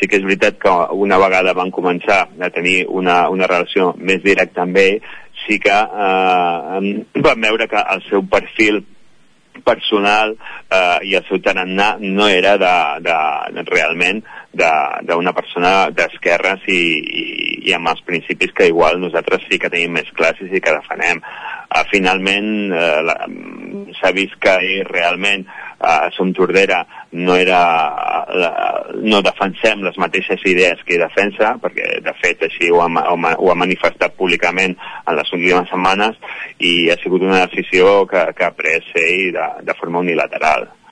Sí que és veritat que una vegada van començar a tenir una relació més directa amb ell, sí que vam veure que el seu perfil personal i el seu tarannà no era realment d'una persona d'esquerres i amb els principis que igual nosaltres sí que tenim més clars i sí que defenem. Finalment s'ha vist que ell realment Som Tordera no defensem les mateixes idees que ell defensa, perquè de fet així ho ha manifestat públicament en les últimes setmanes, i ha sigut una decisió que ha pres ell de forma unilateral.